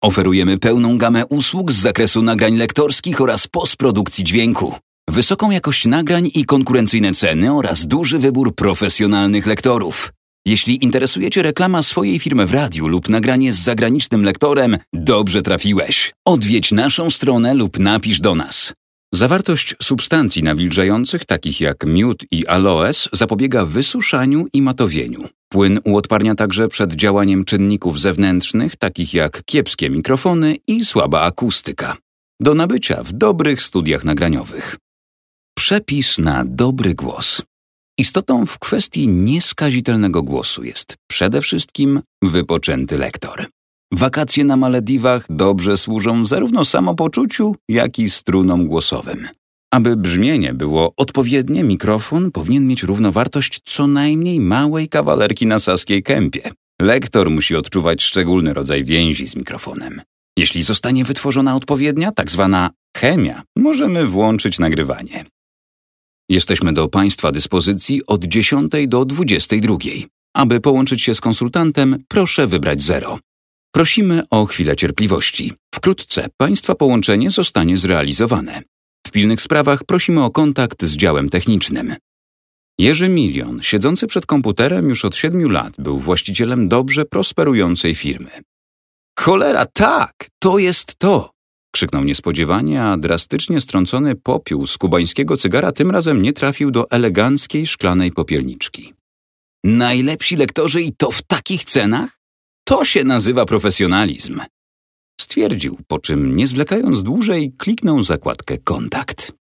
Oferujemy pełną gamę usług z zakresu nagrań lektorskich oraz postprodukcji dźwięku. Wysoką jakość nagrań i konkurencyjne ceny oraz duży wybór profesjonalnych lektorów. Jeśli interesuje Cię reklama swojej firmy w radiu lub nagranie z zagranicznym lektorem, dobrze trafiłeś. Odwiedź naszą stronę lub napisz do nas. Zawartość substancji nawilżających, takich jak miód i aloes, zapobiega wysuszaniu i matowieniu. Płyn uodparnia także przed działaniem czynników zewnętrznych, takich jak kiepskie mikrofony i słaba akustyka. Do nabycia w dobrych studiach nagraniowych. Przepis na dobry głos. Istotą w kwestii nieskazitelnego głosu jest przede wszystkim wypoczęty lektor. Wakacje na Malediwach dobrze służą zarówno samopoczuciu, jak i strunom głosowym. Aby brzmienie było odpowiednie, mikrofon powinien mieć równowartość co najmniej małej kawalerki na Saskiej Kępie. Lektor musi odczuwać szczególny rodzaj więzi z mikrofonem. Jeśli zostanie wytworzona odpowiednia, tak zwana chemia, możemy włączyć nagrywanie. Jesteśmy do Państwa dyspozycji od 10 do 22. Aby połączyć się z konsultantem, proszę wybrać 0. Prosimy o chwilę cierpliwości. Wkrótce Państwa połączenie zostanie zrealizowane. W pilnych sprawach prosimy o kontakt z działem technicznym. Jerzy Milion, siedzący przed komputerem już od 7 lat, był właścicielem dobrze prosperującej firmy. Cholera, tak! To jest to! Krzyknął niespodziewanie, a drastycznie strącony popiół z kubańskiego cygara tym razem nie trafił do eleganckiej szklanej popielniczki. Najlepsi lektorzy i to w takich cenach? To się nazywa profesjonalizm. Stwierdził, po czym nie zwlekając dłużej kliknął zakładkę kontakt.